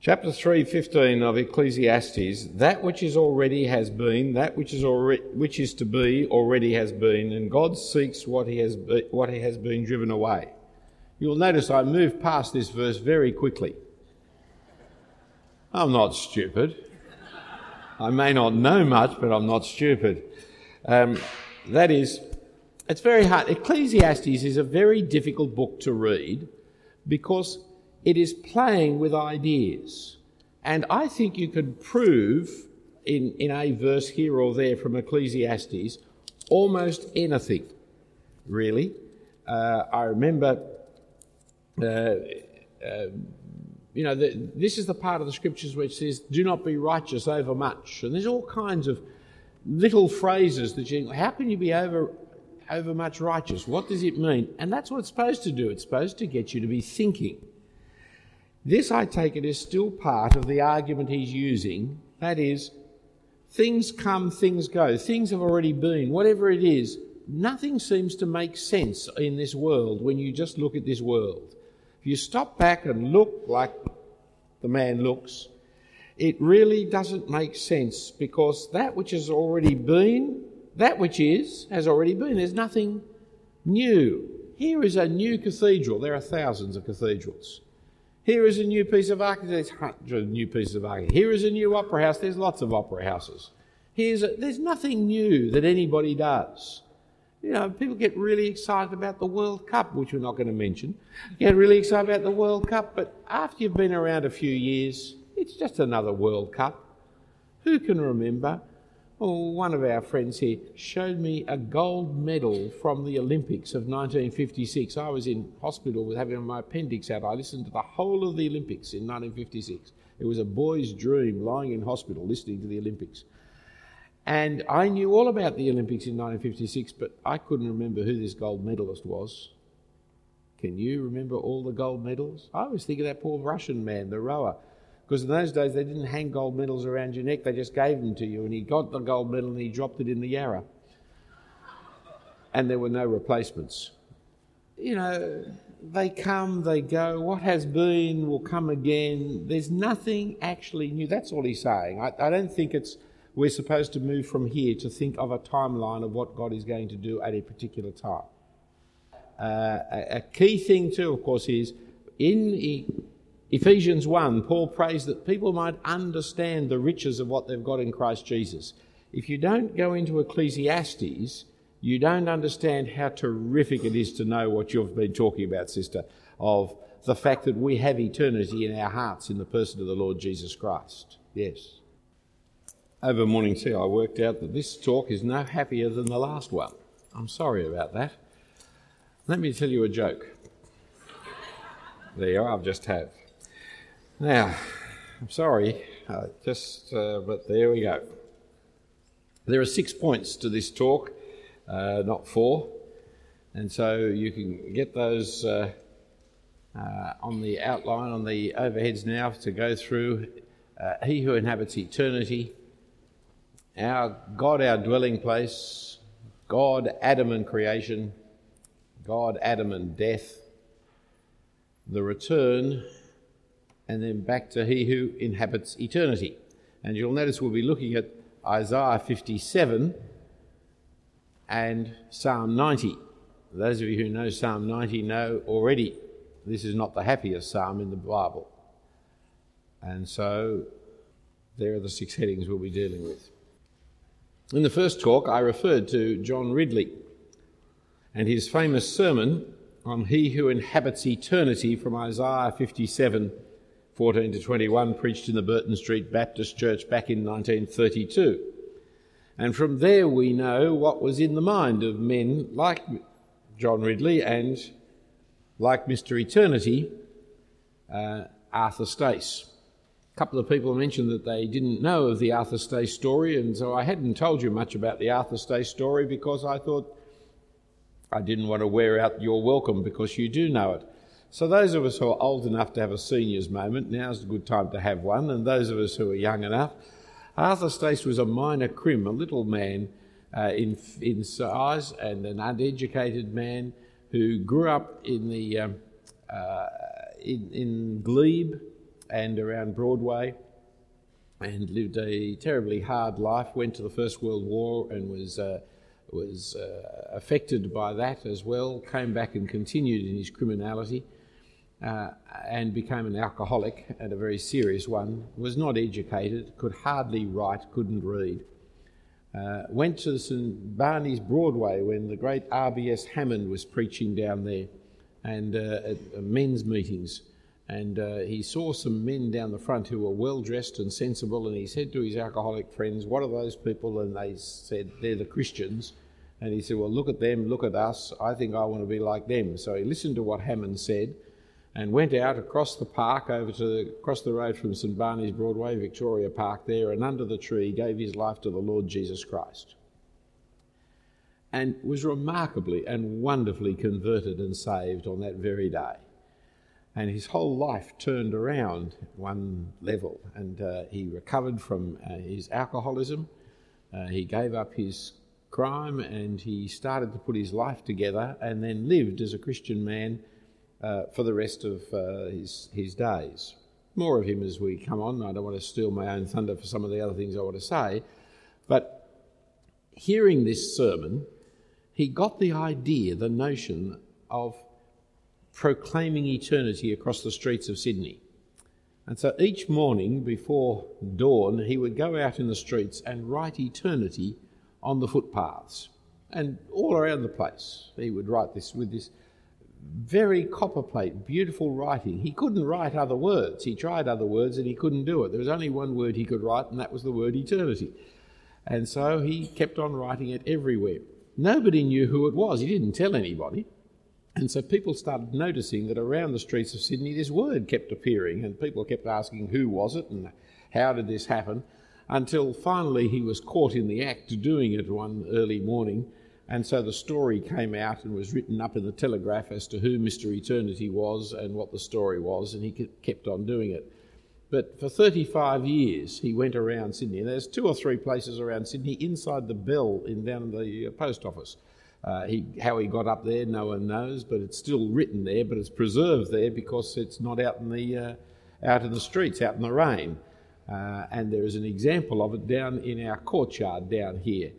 Chapter 3:15 of Ecclesiastes, that which is already has been, that which is to be already has been, and God seeks what he has been driven away. You'll notice I moved past this verse very quickly. I'm not stupid. I may not know much, but I'm not stupid. That is, it's very hard. Ecclesiastes is a very difficult book to read because it is playing with ideas. And I think you could prove in a verse here or there from Ecclesiastes almost anything, really. I remember, this is the part of the scriptures which says, do not be righteous over much. And there's all kinds of little phrases that you think, how can you be over much righteous? What does it mean? And that's what it's supposed to do. It's supposed to get you to be thinking. This, I take it, is still part of the argument he's using. That is, things come, things go. Things have already been. Whatever it is, nothing seems to make sense in this world when you just look at this world. If you stop back and look like the man looks, it really doesn't make sense because that which has already been, that which is, has already been. There's nothing new. Here is a new cathedral. There are thousands of cathedrals. Here is a new piece of architecture. There's hundreds of new pieces of architecture. Here is a new opera house. There's lots of opera houses. There's nothing new that anybody does. You know, people get really excited about the World Cup, which we're not going to mention. Get really excited about the World Cup, but after you've been around a few years, it's just another World Cup. Who can remember? Oh, one of our friends here showed me a gold medal from the Olympics of 1956. I was in hospital with having my appendix out. I listened to the whole of the Olympics in 1956. It was a boy's dream, lying in hospital listening to the Olympics. And I knew all about the Olympics in 1956, but I couldn't remember who this gold medalist was. Can you remember all the gold medals? I always think of that poor Russian man, the rower. Because in those days they didn't hang gold medals around your neck, they just gave them to you, and he got the gold medal and he dropped it in the Yarra. And there were no replacements. You know, they come, they go, what has been will come again. There's nothing actually new. That's all he's saying. I don't think we're supposed to move from here to think of a timeline of what God is going to do at a particular time. A key thing too, of course, is in Ephesians 1, Paul prays that people might understand the riches of what they've got in Christ Jesus. If you don't go into Ecclesiastes, you don't understand how terrific it is to know what you've been talking about, sister, of the fact that we have eternity in our hearts in the person of the Lord Jesus Christ. Yes. Over morning tea, I worked out that this talk is no happier than the last one. I'm sorry about that. Let me tell you a joke. There you are, I've just had. Now, I'm sorry, but there we go. There are 6 points to this talk, not 4, and so you can get those on the outline, on the overheads now to go through. He who inhabits eternity, our God, our dwelling place, God, Adam and creation, God, Adam and death, the return, and then back to he who inhabits eternity. And you'll notice we'll be looking at Isaiah 57 and Psalm 90. Those of you who know Psalm 90 know already this is not the happiest psalm in the Bible. And so there are the 6 headings we'll be dealing with. In the first talk, I referred to John Ridley and his famous sermon on he who inhabits eternity from Isaiah 57, 14 to 21, preached in the Burton Street Baptist Church back in 1932. And from there we know what was in the mind of men like John Ridley and, like Mr. Eternity, Arthur Stace. A couple of people mentioned that they didn't know of the Arthur Stace story, and so I hadn't told you much about the Arthur Stace story because I thought I didn't want to wear out your welcome because you do know it. So those of us who are old enough to have a seniors moment, now's a good time to have one, and those of us who are young enough, Arthur Stace was a minor crim, a little man in size and an uneducated man who grew up in the in Glebe and around Broadway, and lived a terribly hard life, went to the First World War and was affected by that as well, came back and continued in his criminality, and became an alcoholic, and a very serious one, was not educated, could hardly write, couldn't read. Went to St Barney's Broadway when the great R.B.S. Hammond was preaching down there, and at men's meetings, and he saw some men down the front who were well dressed and sensible, and he said to his alcoholic friends, "What are those people?" And they said, "They're the Christians." And he said, "Well, look at them, look at us, I think I want to be like them." So he listened to what Hammond said and went out across the park, across the road from St Barney's Broadway, Victoria Park there, and under the tree gave his life to the Lord Jesus Christ, and was remarkably and wonderfully converted and saved on that very day. And his whole life turned around one level, and he recovered from his alcoholism. He gave up his crime, and he started to put his life together, and then lived as a Christian man for the rest of his days. More of him as we come on. I don't want to steal my own thunder for some of the other things I want to say, but hearing this sermon, he got the idea, the notion of proclaiming eternity across the streets of Sydney. And so each morning before dawn, he would go out in the streets and write eternity on the footpaths and all around the place. He would write this with this very copperplate, beautiful writing. He couldn't write other words. He tried other words and he couldn't do it. There was only one word he could write, and that was the word eternity. And so he kept on writing it everywhere. Nobody knew who it was. He didn't tell anybody. And so people started noticing that around the streets of Sydney this word kept appearing, and people kept asking who was it and how did this happen, until finally he was caught in the act doing it one early morning. And so the story came out and was written up in the Telegraph as to who Mr. Eternity was and what the story was, and he kept on doing it. But for 35 years he went around Sydney, and there's 2 or 3 places around Sydney inside the bell down in the post office. How he got up there, no one knows, but it's still written there, but it's preserved there because it's not out in the streets, out in the rain. And there is an example of it down in our courtyard down here,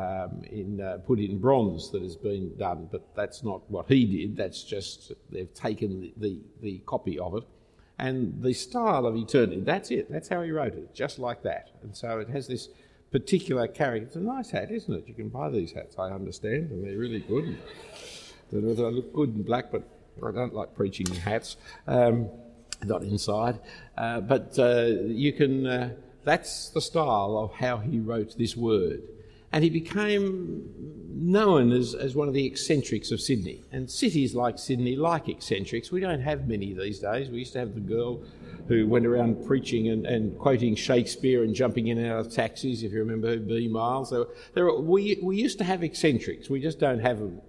put in bronze, that has been done, but that's not what he did. That's just they've taken the copy of it, and the style of eternity. That's it. That's how he wrote it, just like that. And so it has this particular character. It's a nice hat, isn't it? You can buy these hats, I understand, and they're really good. They look good in black, but I don't like preaching in hats, not inside. But you can. That's the style of how he wrote this word. And he became known as one of the eccentrics of Sydney. And cities like Sydney like eccentrics. We don't have many these days. We used to have the girl who went around preaching and quoting Shakespeare and jumping in and out of taxis, if you remember B. Miles. So we used to have eccentrics. We just don't have them.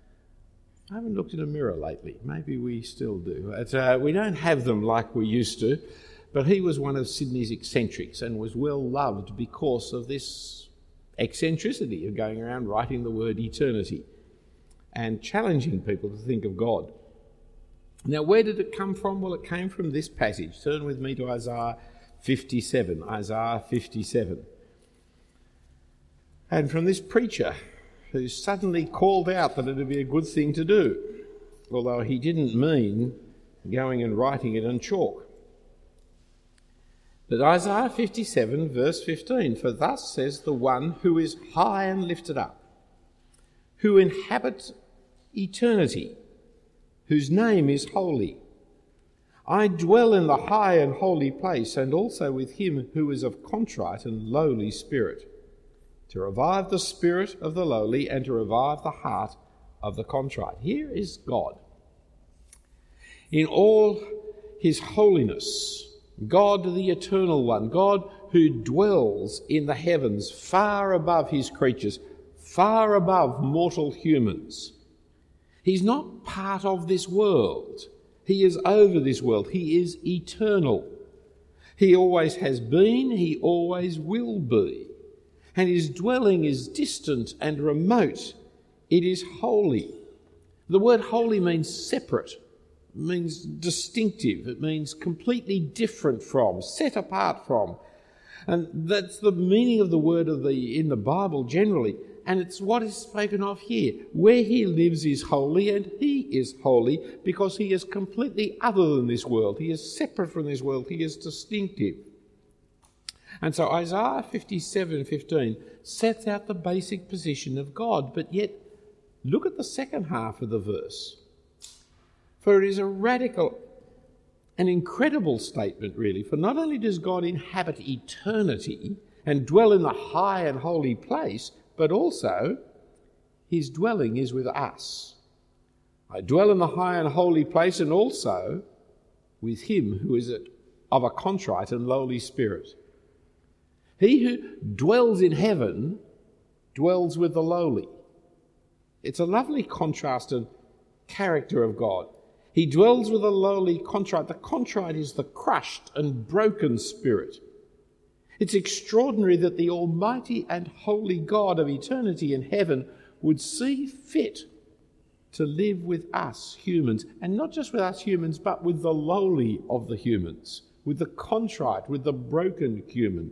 I haven't looked in a mirror lately. Maybe we still do. We don't have them like we used to. But he was one of Sydney's eccentrics and was well loved because of this eccentricity of going around writing the word eternity and challenging people to think of God. Now, where did it come from? Well, it came from this passage. Turn with me to Isaiah 57. Isaiah 57. And from this preacher who suddenly called out that it would be a good thing to do, although he didn't mean going and writing it on chalk. But Isaiah 57, verse 15, "For thus says the one who is high and lifted up, who inhabits eternity, whose name is holy. I dwell in the high and holy place, and also with him who is of contrite and lowly spirit, to revive the spirit of the lowly and to revive the heart of the contrite." Here is God. In all his holiness, God the Eternal One, God who dwells in the heavens, far above his creatures, far above mortal humans. He's not part of this world. He is over this world. He is eternal. He always has been, he always will be. And his dwelling is distant and remote. It is holy. The word holy means separate, means distinctive. It means completely different from, set apart from. And that's the meaning of the word in the Bible generally. And it's what is spoken of here. Where he lives is holy, and he is holy because he is completely other than this world. He is separate from this world. He is distinctive. And so Isaiah 57:15 sets out the basic position of God. But yet, look at the second half of the verse. For it is a radical and incredible statement, really. For not only does God inhabit eternity and dwell in the high and holy place, but also his dwelling is with us. I dwell in the high and holy place, and also with him who is of a contrite and lowly spirit. He who dwells in heaven dwells with the lowly. It's a lovely contrasted character of God. He dwells with a lowly contrite. The contrite is the crushed and broken spirit. It's extraordinary that the almighty and holy God of eternity in heaven would see fit to live with us humans, and not just with us humans, but with the lowly of the humans, with the contrite, with the broken human.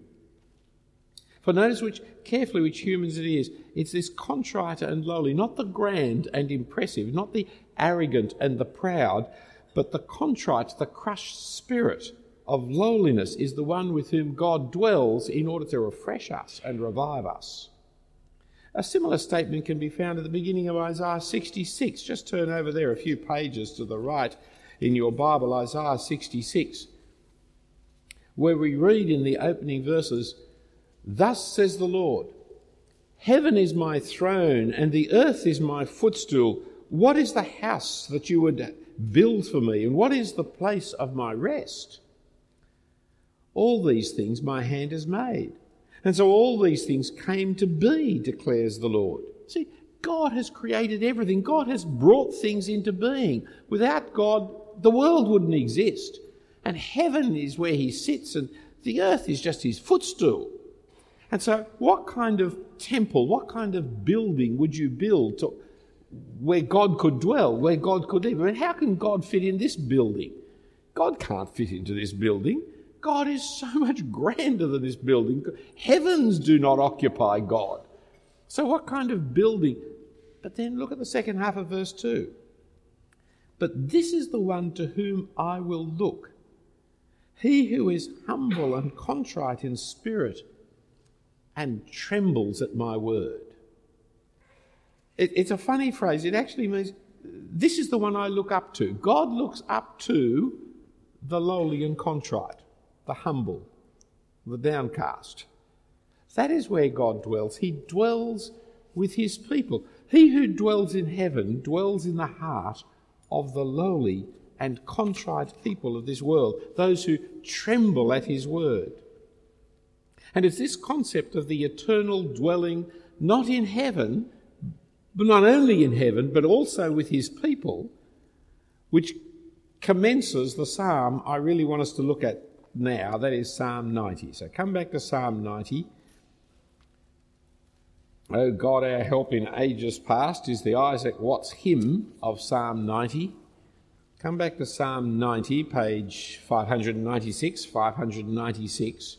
For notice carefully which humans it is. It's this contrite and lowly, not the grand and impressive, not the arrogant and the proud, but the contrite, the crushed spirit of lowliness is the one with whom God dwells in order to refresh us and revive us. A similar statement can be found at the beginning of Isaiah 66. Just turn over there a few pages to the right in your Bible, Isaiah 66, where we read in the opening verses, "Thus says the Lord, heaven is my throne and the earth is my footstool. What is the house that you would build for me, and what is the place of my rest? All these things my hand has made. And so all these things came to be, declares the Lord." See, God has created everything. God has brought things into being. Without God, the world wouldn't exist. And heaven is where he sits, and the earth is just his footstool. And so what kind of temple, what kind of building would you build where God could dwell, where God could live? I mean, how can God fit in this building? God can't fit into this building. God is so much grander than this building. Heavens do not occupy God. So what kind of building? But then look at the second half of verse 2. "But this is the one to whom I will look, he who is humble and contrite in spirit and trembles at my word." It's a funny phrase. It actually means, this is the one I look up to. God looks up to the lowly and contrite, the humble, the downcast. That is where God dwells. He dwells with his people. He who dwells in heaven dwells in the heart of the lowly and contrite people of this world, those who tremble at his word. And it's this concept of the eternal dwelling, not in heaven, but not only in heaven, but also with his people, which commences the psalm I really want us to look at now. That is Psalm 90. So come back to Psalm 90. "O God, our help in ages past" is the Isaac Watts hymn of Psalm 90. Come back to Psalm 90, page 596, 596.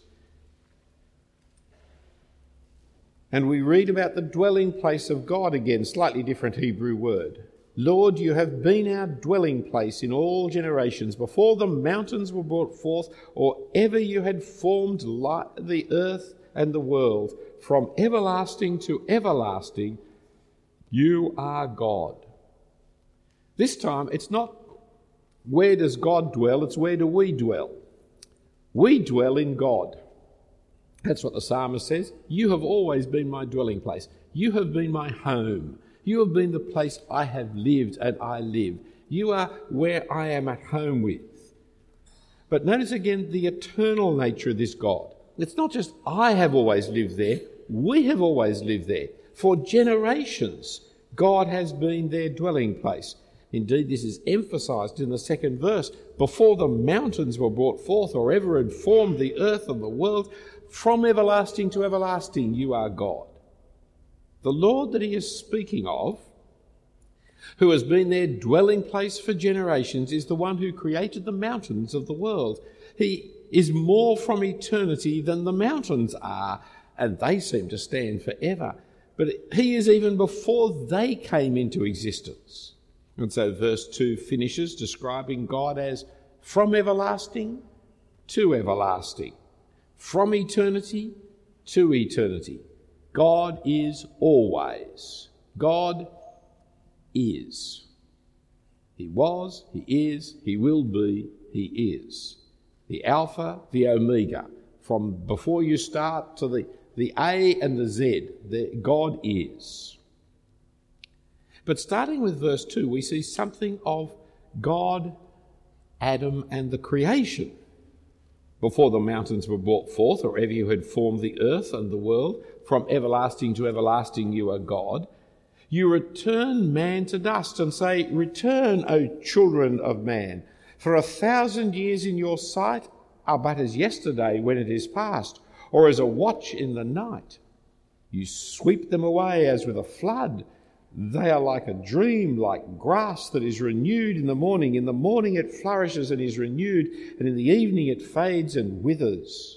And we read about the dwelling place of God again, slightly different Hebrew word. "Lord, you have been our dwelling place in all generations, before the mountains were brought forth, or ever you had formed the earth and the world. From everlasting to everlasting, you are God." This time, it's not where does God dwell, it's where do we dwell. We dwell in God. That's what the psalmist says. "You have always been my dwelling place. You have been my home. You have been the place I have lived and I live. You are where I am at home with." But notice again the eternal nature of this God. It's not just I have always lived there. We have always lived there. For generations, God has been their dwelling place. Indeed, this is emphasised in the second verse. "Before the mountains were brought forth, or ever had formed the earth and the world, from everlasting to everlasting, you are God." The Lord that he is speaking of who has been their dwelling place for generations, is the one who created the mountains of the world. He is more from eternity than the mountains are, and they seem to stand forever. But he is even before they came into existence. And so verse 2 finishes describing God as from everlasting to everlasting, from eternity to eternity. God is always. God is. He was, he is, he will be, he is. The Alpha, the Omega. From before you start to the A and the Z, God is. But starting with verse 2, we see something of God, Adam, and the creation. Before the mountains were brought forth, or ever you had formed the earth and the world, from everlasting to everlasting you are God. You return man to dust and say, return, O children of man, for 1,000 years in your sight are but as yesterday when it is past, or as a watch in the night. You sweep them away as with a flood. They are like a dream, like grass that is renewed in the morning. In the morning it flourishes and is renewed, and in the evening it fades and withers.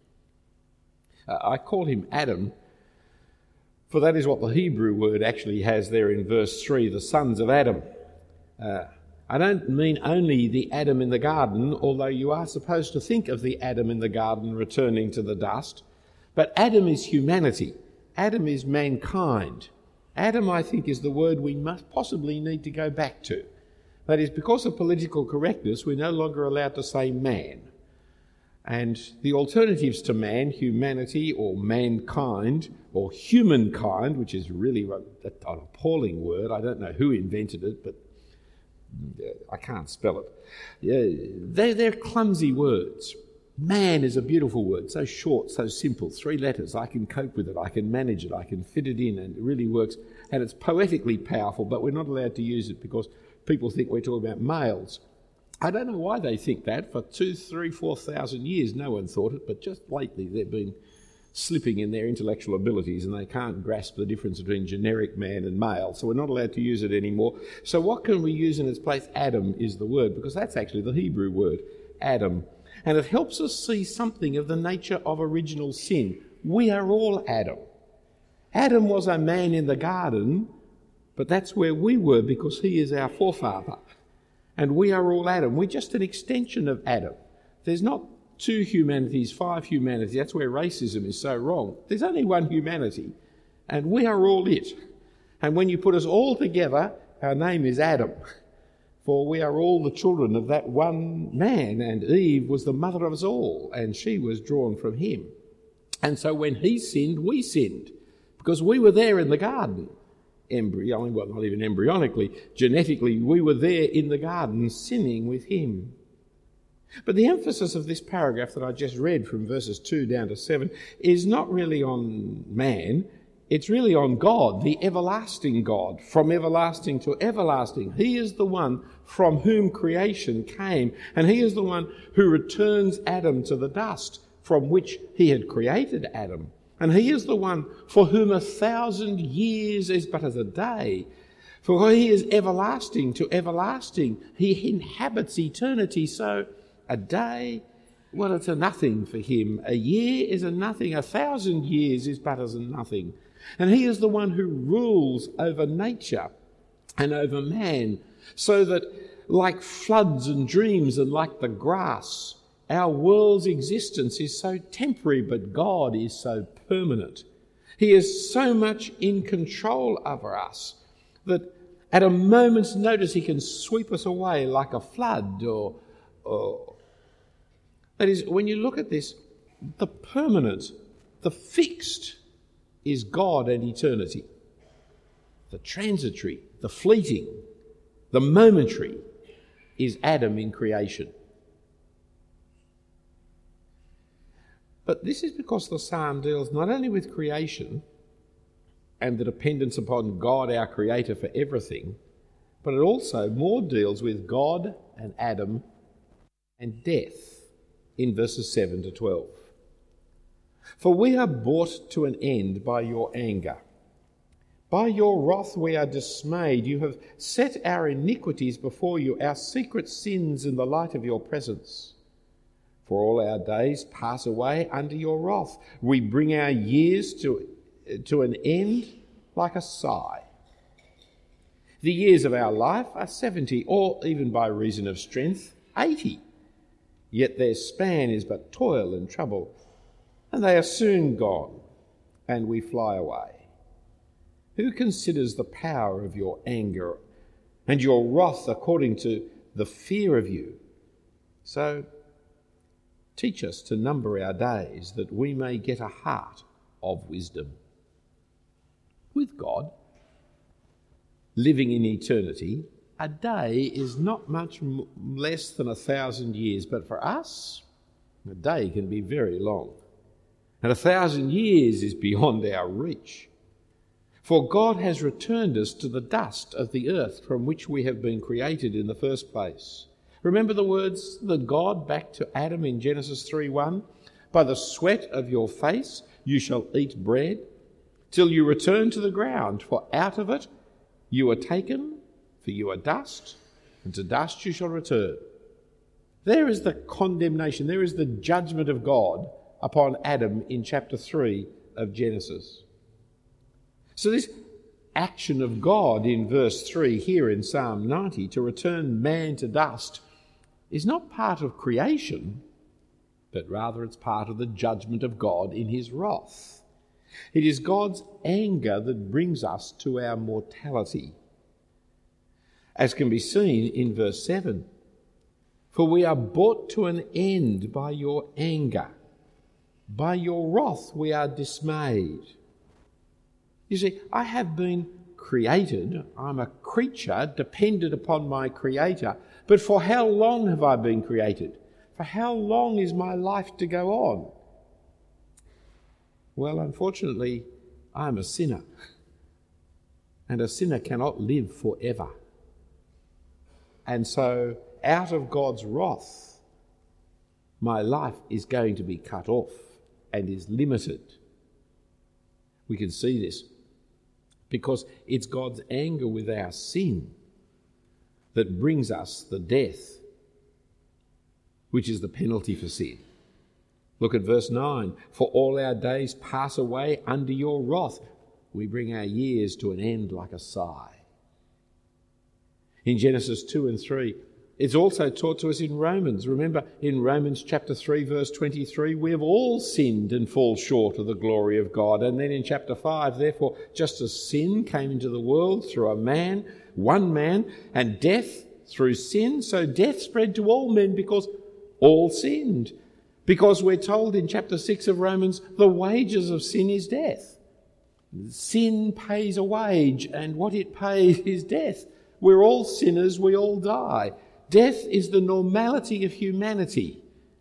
I call him Adam, for that is what the Hebrew word actually has there in verse 3, the sons of Adam. I don't mean only the Adam in the garden, although you are supposed to think of the Adam in the garden returning to the dust. But Adam is humanity. Adam is mankind. Adam, I think, is the word we must possibly need to go back to. That is, because of political correctness, we're no longer allowed to say man. And the alternatives to man, humanity or mankind or humankind, which is really an appalling word. I don't know who invented it, but I can't spell it. They're clumsy words. Man is a beautiful word, so short, so simple, 3 letters. I can cope with it, I can manage it, I can fit it in, and it really works. And it's poetically powerful, but we're not allowed to use it because people think we're talking about males. I don't know why they think that. For 2,000, 3,000, 4,000 years, no one thought it, but just lately they've been slipping in their intellectual abilities and they can't grasp the difference between generic man and male, so we're not allowed to use it anymore. So what can we use in its place? Adam is the word, because that's actually the Hebrew word, Adam. And it helps us see something of the nature of original sin. We are all Adam. Adam was a man in the garden, but that's where we were because he is our forefather. And we are all Adam. We're just an extension of Adam. There's not 2 humanities, 5 humanities. That's where racism is so wrong. There's only one humanity, and we are all it. And when you put us all together, our name is Adam. For we are all the children of that one man, and Eve was the mother of us all, and she was drawn from him. And so when he sinned, we sinned, because we were there in the garden. Well, not even embryonically, genetically, we were there in the garden sinning with him. But the emphasis of this paragraph that I just read from verses 2 down to 7 is not really on man, it's really on God, the everlasting God, from everlasting to everlasting. He is the one from whom creation came, and he is the one who returns Adam to the dust from which he had created Adam. And he is the one for whom 1,000 years is but as a day. For he is everlasting to everlasting. He inhabits eternity. So a day, well, it's a nothing for him. A year is a nothing. 1,000 years is but as a nothing. And he is the one who rules over nature and over man, so that like floods and dreams and like the grass, our world's existence is so temporary, but God is so permanent. He is so much in control over us that at a moment's notice he can sweep us away like a flood or that is, when you look at this, the permanent, the fixed is God and eternity. The transitory, the fleeting, the momentary is Adam in creation. But this is because the psalm deals not only with creation and the dependence upon God, our creator, for everything, but it also more deals with God and Adam and death in verses 7 to 12. For we are brought to an end by your anger. By your wrath we are dismayed. You have set our iniquities before you, our secret sins in the light of your presence. For all our days pass away under your wrath. We bring our years to an end like a sigh. The years of our life are 70, or even by reason of strength, 80. Yet their span is but toil and trouble, and they are soon gone, and we fly away. Who considers the power of your anger and your wrath according to the fear of you? So teach us to number our days, that we may get a heart of wisdom. With God, living in eternity, a day is not much less than 1,000 years, but for us, a day can be very long. And 1,000 years is beyond our reach. For God has returned us to the dust of the earth from which we have been created in the first place. Remember the words that God back to Adam in Genesis 3:1? By the sweat of your face you shall eat bread, till you return to the ground, for out of it you are taken, for you are dust, and to dust you shall return. There is the condemnation, there is the judgment of God upon Adam in chapter 3 of Genesis. So this action of God in verse 3 here in Psalm 90 to return man to dust is not part of creation, but rather it's part of the judgment of God in his wrath. It is God's anger that brings us to our mortality, as can be seen in verse 7. For we are brought to an end by your anger. By your wrath we are dismayed. You see, I have been created. I'm a creature dependent upon my Creator. But for how long have I been created? For how long is my life to go on? Well, unfortunately, I'm a sinner. And a sinner cannot live forever. And so, out of God's wrath, my life is going to be cut off and is limited. We can see this because it's God's anger with our sin that brings us the death, which is the penalty for sin. Look at verse 9. For all our days pass away under your wrath. We bring our years to an end like a sigh. In Genesis 2 and 3, it's also taught to us in Romans. Remember, in Romans chapter 3, verse 23, we have all sinned and fall short of the glory of God. And then in chapter 5, therefore, just as sin came into the world through one man, and death through sin, so death spread to all men because all sinned. Because we're told in chapter 6 of Romans, the wages of sin is death. Sin pays a wage, and what it pays is death. We're all sinners, we all die. Death is the normality of humanity.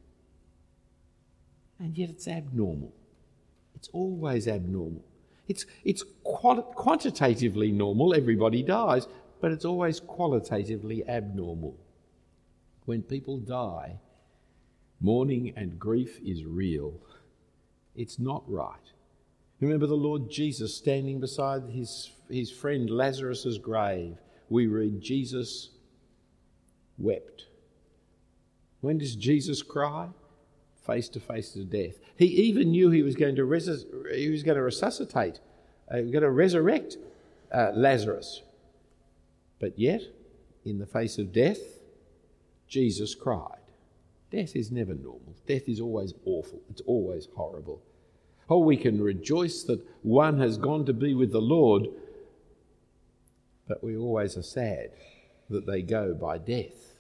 And yet it's abnormal. It's always abnormal. It's quantitatively normal, everybody dies, but it's always qualitatively abnormal. When people die, mourning and grief is real. It's not right. Remember the Lord Jesus standing beside his friend Lazarus' grave. We read Jesus wept. When does Jesus cry? Face to face to death. He even knew he was going to resuscitate, going to resurrect Lazarus. But yet, in the face of death, Jesus cried. Death is never normal. Death is always awful. It's always horrible. Oh, we can rejoice that one has gone to be with the Lord, but we always are sad that they go by death.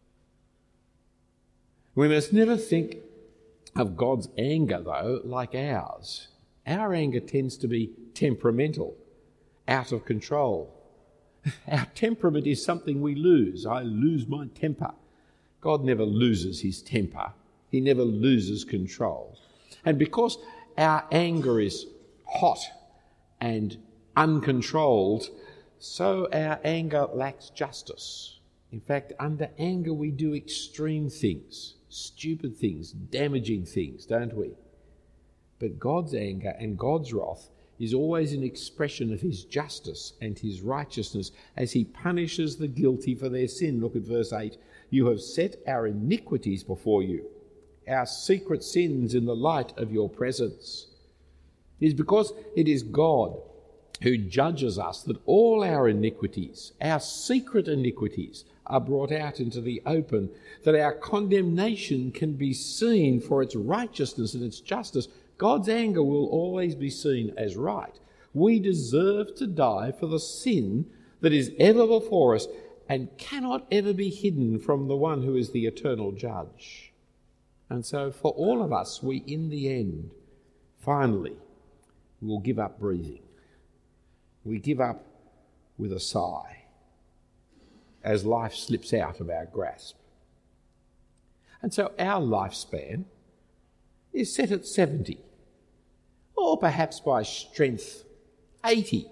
We must never think of God's anger, though, like ours. Our anger tends to be temperamental, out of control. Our temperament is something we lose. I lose my temper. God never loses his temper. He never loses control. And because our anger is hot and uncontrolled, so our anger lacks justice. In fact, under anger we do extreme things, stupid things, damaging things, don't we? But God's anger and God's wrath is always an expression of his justice and his righteousness as he punishes the guilty for their sin. Look at verse 8. You have set our iniquities before you, our secret sins in the light of your presence. It is because it is God who judges us that all our iniquities, our secret iniquities, are brought out into the open, that our condemnation can be seen for its righteousness and its justice. God's anger will always be seen as right. We deserve to die for the sin that is ever before us and cannot ever be hidden from the one who is the eternal judge. And so for all of us, we in the end, finally, will give up breathing. We give up with a sigh as life slips out of our grasp. And so our lifespan is set at 70, or perhaps by strength 80.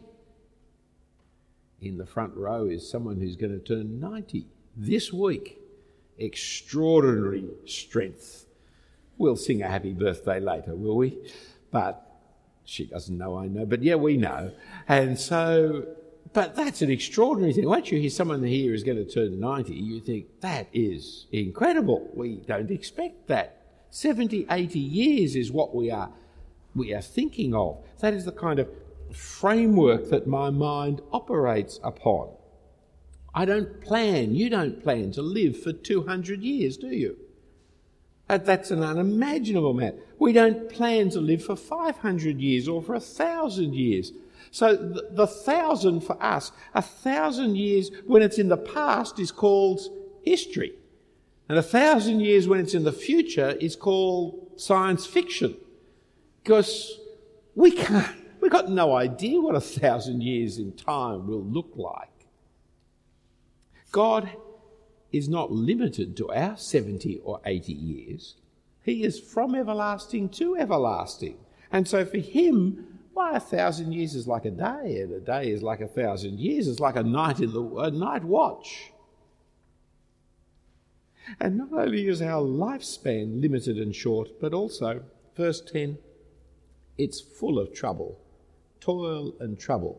In the front row is someone who's going to turn 90 this week. Extraordinary strength. We'll sing a happy birthday later, will we? But she doesn't know, I know, but yeah, we know. And so, but that's an extraordinary thing. Once you hear someone here is going to turn 90, you think, that is incredible. We don't expect that. 70, 80 years is what we are thinking of. That is the kind of framework that my mind operates upon. You don't plan to live for 200 years, do you? That's an unimaginable matter. We don't plan to live for 500 years or for 1,000 years. So the 1,000 for us, 1,000 years when it's in the past is called history. And 1,000 years when it's in the future is called science fiction. Because we've got no idea what 1,000 years in time will look like. God is not limited to our 70 or 80 years. He is from everlasting to everlasting. And so for him, 1,000 years is like a day, and a day is like 1,000 years. It's like a night watch. And not only is our lifespan limited and short, but also, verse 10, it's full of trouble, toil and trouble.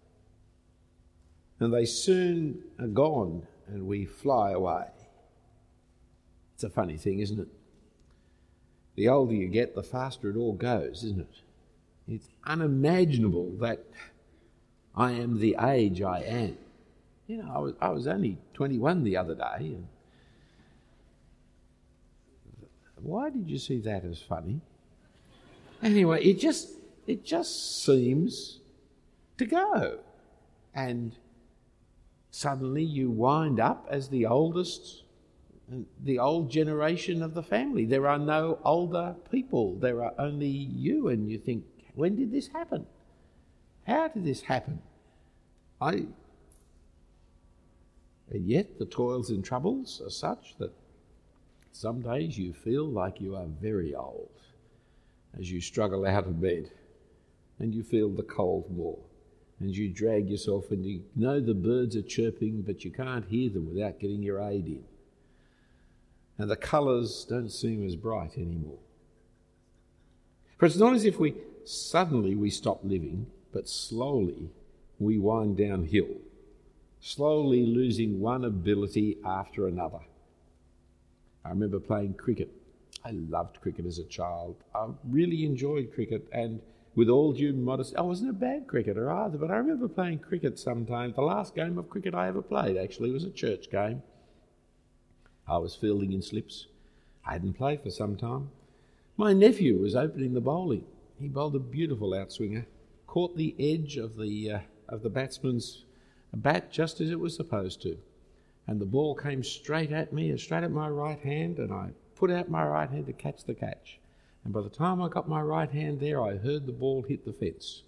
And they soon are gone and we fly away. It's a funny thing, isn't it? The older you get, the faster it all goes, isn't it? It's unimaginable that I am the age I am. You know, I was only 21 the other day. And why did you see that as funny? Anyway, it just seems to go. And suddenly you wind up as the oldest, the old generation of the family. There are no older people. There are only you, and you think, when did this happen? How did this happen? And yet the toils and troubles are such that some days you feel like you are very old as you struggle out of bed and you feel the cold more. And you drag yourself and you know the birds are chirping, but you can't hear them without getting your aid in. And the colours don't seem as bright anymore. For it's not as if we stop living, but slowly we wind downhill, slowly losing one ability after another. I remember playing cricket. I loved cricket as a child. I really enjoyed cricket, and with all due modesty, I wasn't a bad cricketer either, but I remember playing cricket sometimes. The last game of cricket I ever played actually was a church game. I was fielding in slips. I hadn't played for some time. My nephew was opening the bowling. He bowled a beautiful outswinger, caught the edge of the batsman's bat just as it was supposed to, and the ball came straight at me, straight at my right hand, and I put out my right hand to catch the catch. And by the time I got my right hand there, I heard the ball hit the fence.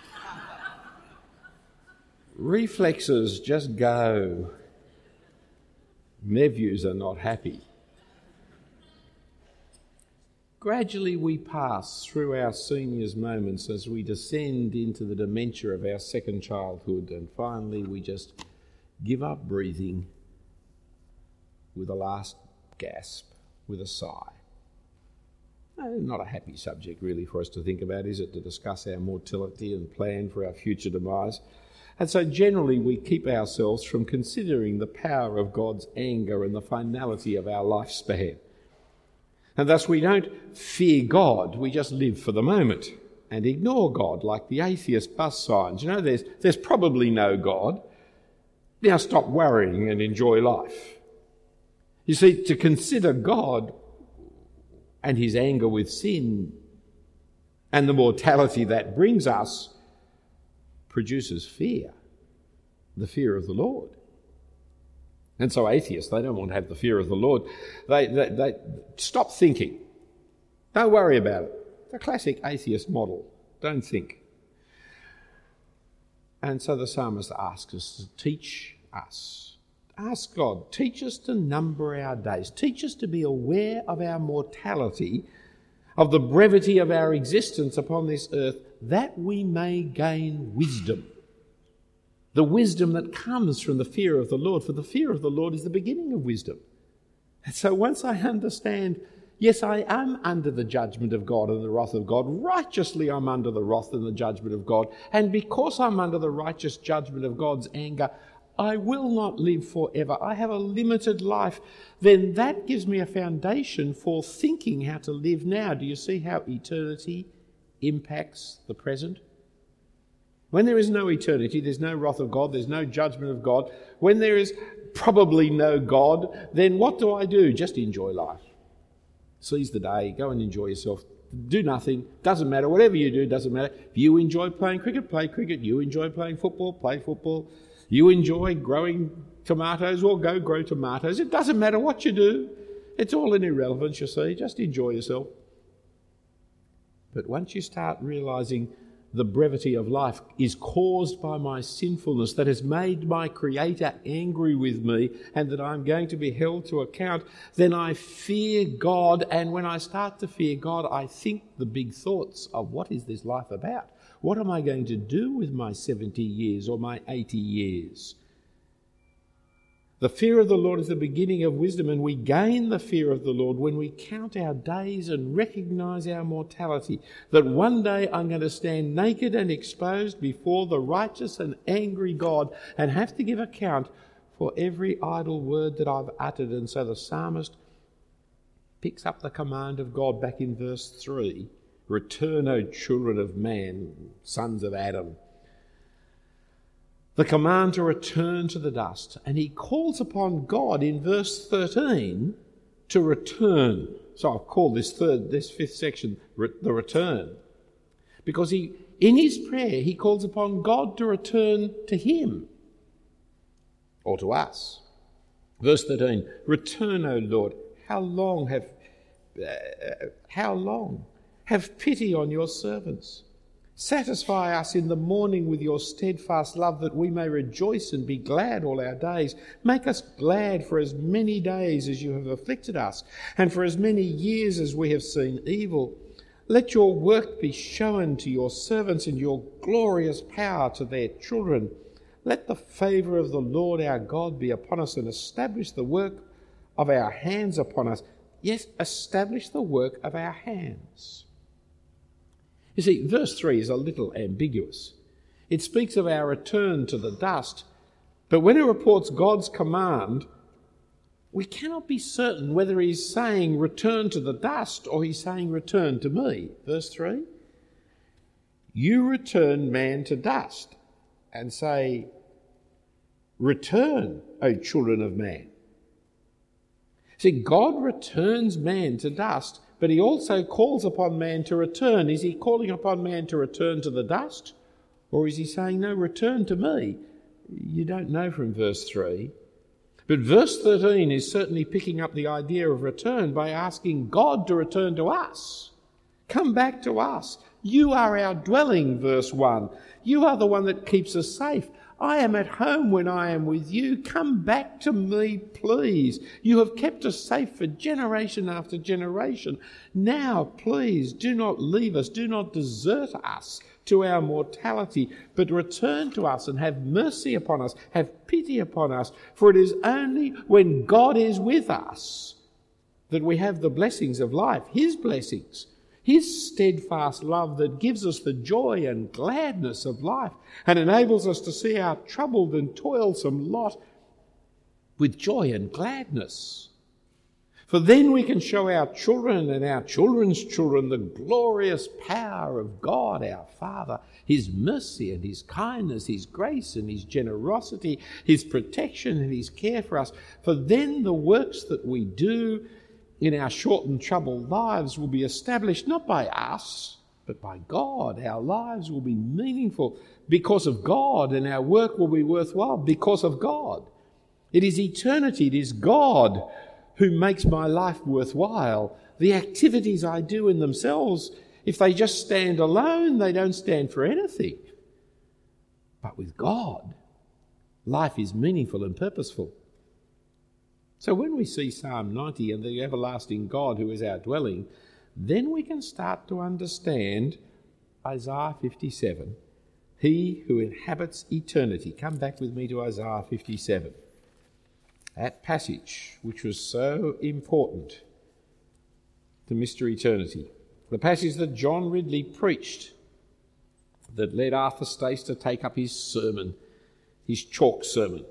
Reflexes just go. Nephews are not happy. Gradually we pass through our seniors' moments as we descend into the dementia of our second childhood, and finally we just give up breathing with a last gasp, with a sigh. Not a happy subject really for us to think about, is it, to discuss our mortality and plan for our future demise? And so generally we keep ourselves from considering the power of God's anger and the finality of our lifespan. And thus we don't fear God, we just live for the moment and ignore God like the atheist bus signs. You know, there's probably no God. Now stop worrying and enjoy life. You see, to consider God and his anger with sin and the mortality that brings us produces fear, the fear of the Lord. And so atheists, they don't want to have the fear of the Lord. They stop thinking. Don't worry about it. The classic atheist model. Don't think. And so the psalmist asks us to teach us. Ask God, teach us to number our days. Teach us to be aware of our mortality, of the brevity of our existence upon this earth, that we may gain wisdom. The wisdom that comes from the fear of the Lord, for the fear of the Lord is the beginning of wisdom. And so once I understand, yes, I am under the judgment of God and the wrath of God, righteously I'm under the wrath and the judgment of God, and because I'm under the righteous judgment of God's anger, I will not live forever. I have a limited life. Then that gives me a foundation for thinking how to live now. Do you see how eternity impacts the present? When there is no eternity, there's no wrath of God, there's no judgment of God. When there is probably no God, then what do? Just enjoy life. Seize the day, go and enjoy yourself. Do nothing, doesn't matter. Whatever you do, doesn't matter. If you enjoy playing cricket, play cricket. You enjoy playing football, play football. You enjoy growing tomatoes, or go grow tomatoes. It doesn't matter what you do. It's all an irrelevance, you see. Just enjoy yourself. But once you start realising the brevity of life is caused by my sinfulness that has made my Creator angry with me and that I'm going to be held to account, then I fear God. And when I start to fear God, I think the big thoughts of what is this life about? What am I going to do with my 70 years or my 80 years? The fear of the Lord is the beginning of wisdom, and we gain the fear of the Lord when we count our days and recognise our mortality, that one day I'm going to stand naked and exposed before the righteous and angry God and have to give account for every idle word that I've uttered. And so the psalmist picks up the command of God back in verse 3, "Return, O children of man, sons of Adam." The command to return to the dust. And he calls upon God in verse 13 to return. So I've called this fifth section the return. Because in his prayer, he calls upon God to return to him or to us. Verse 13, "Return, O Lord, how long? Have pity on your servants. Satisfy us in the morning with your steadfast love, that we may rejoice and be glad all our days. Make us glad for as many days as you have afflicted us, and for as many years as we have seen evil. Let your work be shown to your servants, and your glorious power to their children. Let the favour of the Lord our God be upon us, and establish the work of our hands upon us." Yes, establish the work of our hands. You see, verse 3 is a little ambiguous. It speaks of our return to the dust, but when it reports God's command, we cannot be certain whether he's saying return to the dust or he's saying return to me. Verse 3, "You return man to dust and say, return, O children of man." See, God returns man to dust, but he also calls upon man to return. Is he calling upon man to return to the dust? Or is he saying, no, return to me? You don't know from verse 3. But verse 13 is certainly picking up the idea of return by asking God to return to us. Come back to us. You are our dwelling, verse 1. You are the one that keeps us safe. I am at home when I am with you. Come back to me, please. You have kept us safe for generation after generation. Now, please, do not leave us. Do not desert us to our mortality, but return to us and have mercy upon us. Have pity upon us. For it is only when God is with us that we have the blessings of life, his blessings, his steadfast love that gives us the joy and gladness of life and enables us to see our troubled and toilsome lot with joy and gladness. For then we can show our children and our children's children the glorious power of God our Father, his mercy and his kindness, his grace and his generosity, his protection and his care for us. For then the works that we do in our short and troubled lives will be established not by us, but by God. Our lives will be meaningful because of God, and our work will be worthwhile because of God. It is eternity, it is God who makes my life worthwhile. The activities I do in themselves, if they just stand alone, they don't stand for anything. But with God, life is meaningful and purposeful. So when we see Psalm 90 and the everlasting God who is our dwelling, then we can start to understand Isaiah 57, he who inhabits eternity. Come back with me to Isaiah 57. That passage which was so important to Mr. Eternity. The passage that John Ridley preached that led Arthur Stace to take up his sermon, his chalk sermon.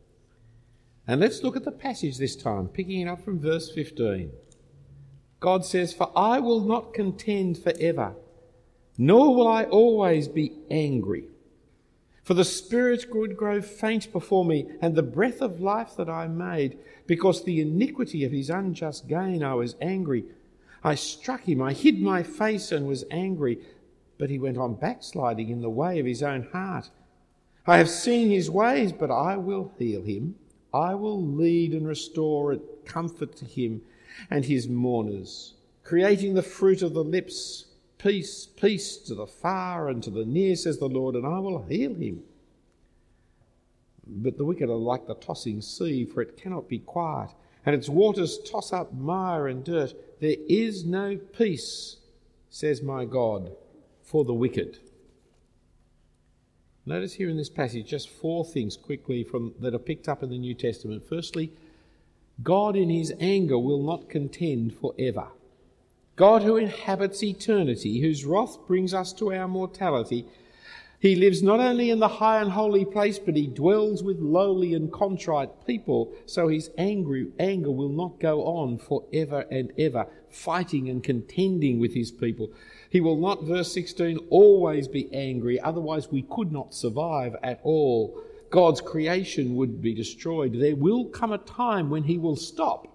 And let's look at the passage this time, picking it up from verse 15. God says, "For I will not contend forever, nor will I always be angry. For the spirit would grow faint before me, and the breath of life that I made, because the iniquity of his unjust gain I was angry. I struck him, I hid my face and was angry, but he went on backsliding in the way of his own heart. I have seen his ways, but I will heal him. I will lead and restore comfort to him and his mourners, creating the fruit of the lips. Peace, peace to the far and to the near, says the Lord, and I will heal him. But the wicked are like the tossing sea, for it cannot be quiet, and its waters toss up mire and dirt. There is no peace, says my God, for the wicked." Notice here in this passage just 4 things quickly that are picked up in the New Testament. Firstly, God in his anger will not contend forever. God who inhabits eternity, whose wrath brings us to our mortality, he lives not only in the high and holy place, but he dwells with lowly and contrite people, so his anger will not go on forever and ever, fighting and contending with his people. He will not, verse 16, always be angry, otherwise we could not survive at all. God's creation would be destroyed. There will come a time when he will stop.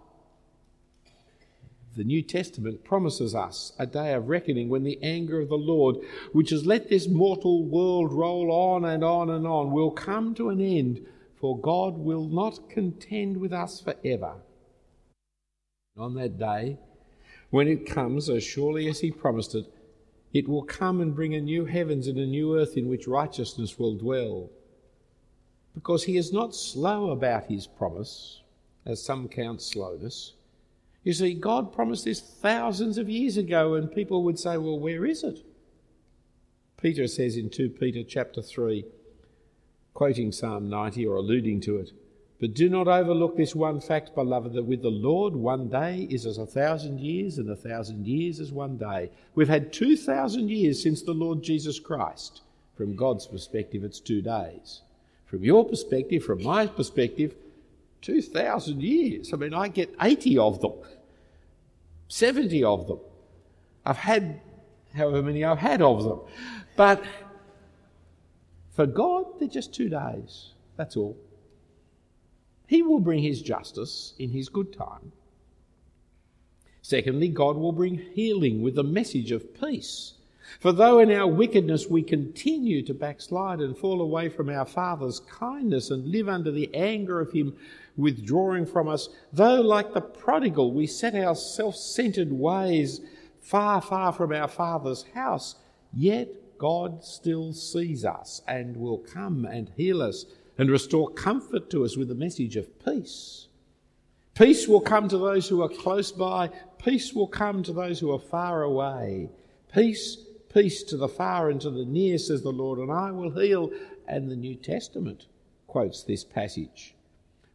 The New Testament promises us a day of reckoning when the anger of the Lord, which has let this mortal world roll on and on and on, will come to an end, for God will not contend with us forever. On that day, when it comes, as surely as he promised it, it will come and bring a new heavens and a new earth in which righteousness will dwell. Because he is not slow about his promise, as some count slowness. You see, God promised this thousands of years ago, and people would say, well, where is it? Peter says in 2 Peter chapter 3, quoting Psalm 90 or alluding to it, "But do not overlook this one fact, beloved, that with the Lord 1 day is as 1,000 years, and 1,000 years as 1 day." We've had 2,000 years since the Lord Jesus Christ. From God's perspective, it's 2 days. From your perspective, from my perspective, 2,000 years. I mean, I get 80 of them, 70 of them. I've had however many I've had of them. But for God, they're just 2 days. That's all. He will bring his justice in his good time. Secondly, God will bring healing with a message of peace. For though in our wickedness we continue to backslide and fall away from our Father's kindness and live under the anger of him withdrawing from us, though like the prodigal we set our self-centered ways far, far from our Father's house, yet God still sees us and will come and heal us and restore comfort to us with a message of peace. Peace will come to those who are close by. Peace will come to those who are far away. Peace, peace to the far and to the near, says the Lord, and I will heal. And the New Testament quotes this passage.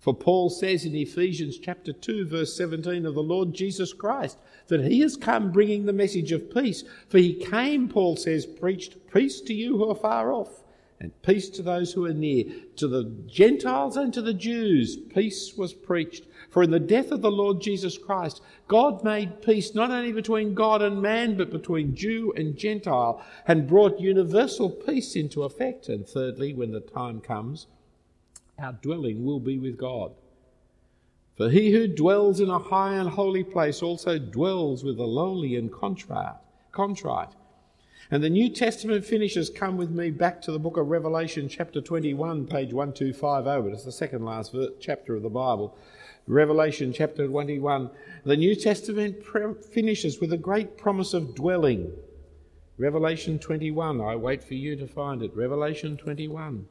For Paul says in Ephesians chapter 2, verse 17 of the Lord Jesus Christ, that he has come bringing the message of peace. For he came, Paul says, preached peace to you who are far off, and peace to those who are near. To the Gentiles and to the Jews, peace was preached. For in the death of the Lord Jesus Christ, God made peace not only between God and man, but between Jew and Gentile, and brought universal peace into effect. And thirdly, when the time comes, our dwelling will be with God. For he who dwells in a high and holy place also dwells with the lowly and contrite. And the New Testament finishes, come with me back to the book of Revelation chapter 21, page 1250. It's the second last chapter of the Bible. Revelation chapter 21. The New Testament finishes with a great promise of dwelling. Revelation 21. I wait for you to find it. Revelation 21.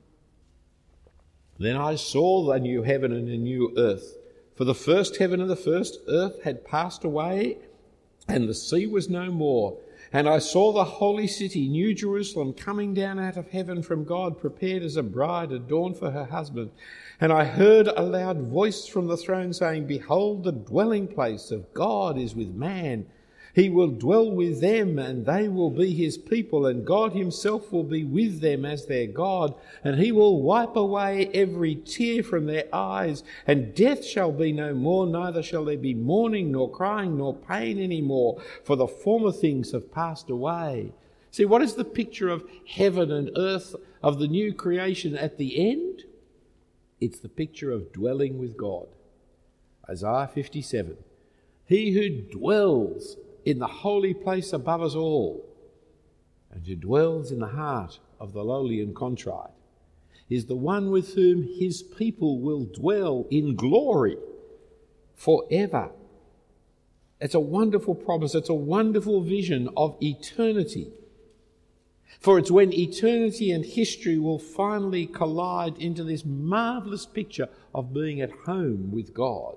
Then I saw the new heaven and the new earth. For the first heaven and the first earth had passed away, and the sea was no more. And I saw the holy city, New Jerusalem, coming down out of heaven from God, prepared as a bride adorned for her husband. And I heard a loud voice from the throne saying, Behold, the dwelling place of God is with man. He will dwell with them, and they will be his people, and God himself will be with them as their God, and he will wipe away every tear from their eyes, and death shall be no more, neither shall there be mourning, nor crying, nor pain any more, for the former things have passed away. See, what is the picture of heaven and earth, of the new creation at the end? It's the picture of dwelling with God. Isaiah 57. He who dwells in the holy place above us all, and who dwells in the heart of the lowly and contrite, is the one with whom his people will dwell in glory forever. It's a wonderful promise. It's a wonderful vision of eternity. For it's when eternity and history will finally collide into this marvellous picture of being at home with God.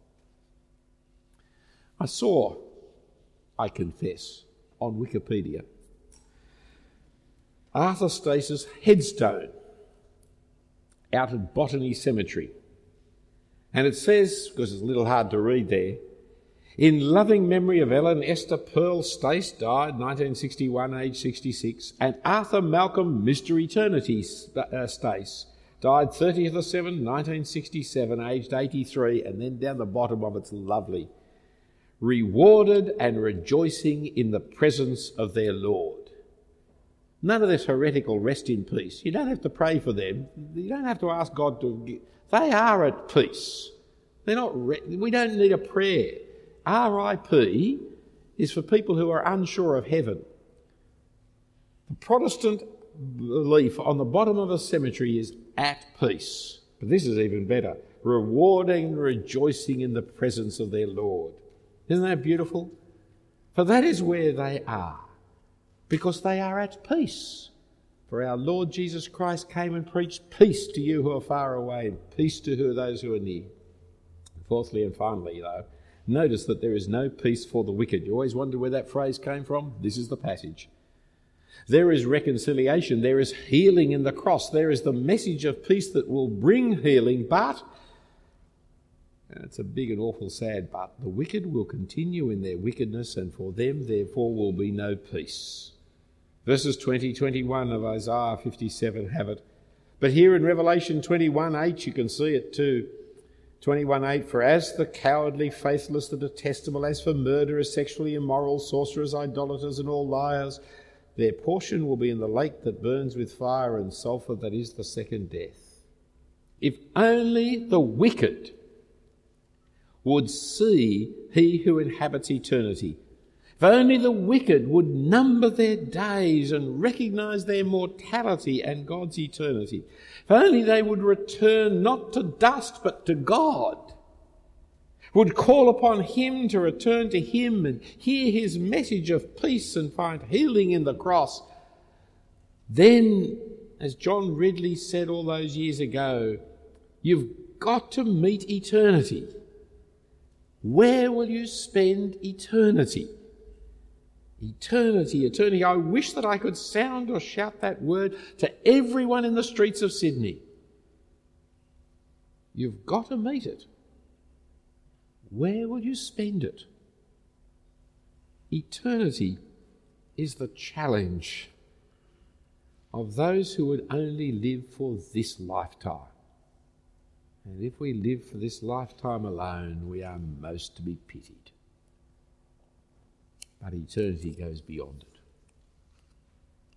I confess, on Wikipedia, Arthur Stace's headstone out at Botany Cemetery. And it says, because it's a little hard to read there, in loving memory of Ellen Esther Pearl Stace, died 1961, aged 66, and Arthur Malcolm Mr. Eternity Stace, died 30th of 7, 1967, aged 83, and then down the bottom of it's lovely. Rewarded and rejoicing in the presence of their Lord. None of this heretical rest in peace. You don't have to pray for them. You don't have to ask God to... They are at peace. They're not... We don't need a prayer. R.I.P. is for people who are unsure of heaven. The Protestant belief on the bottom of a cemetery is at peace. But this is even better. Rewarding and rejoicing in the presence of their Lord. Isn't that beautiful? For that is where they are, because they are at peace. For our Lord Jesus Christ came and preached peace to you who are far away, and peace to those who are near. Fourthly and finally, though, notice that there is no peace for the wicked. You always wonder where that phrase came from? This is the passage. There is reconciliation, there is healing in the cross, there is the message of peace that will bring healing, but... And it's a big and awful sad but. The wicked will continue in their wickedness, and for them therefore will be no peace. Verses 20-21 of Isaiah 57 have it. But here in Revelation 21:8 you can see it too. 21:8, for as the cowardly, faithless, the detestable, as for murderers, sexually immoral, sorcerers, idolaters, and all liars, their portion will be in the lake that burns with fire and sulphur, that is the second death. If only the wicked would see he who inhabits eternity. If only the wicked would number their days and recognise their mortality and God's eternity. If only they would return not to dust but to God. Would call upon him to return to him and hear his message of peace and find healing in the cross. Then, as John Ridley said all those years ago, you've got to meet eternity. Where will you spend eternity? Eternity, eternity. I wish that I could sound or shout that word to everyone in the streets of Sydney. You've got to meet it. Where will you spend it? Eternity is the challenge of those who would only live for this lifetime. And if we live for this lifetime alone, we are most to be pitied. But eternity goes beyond it.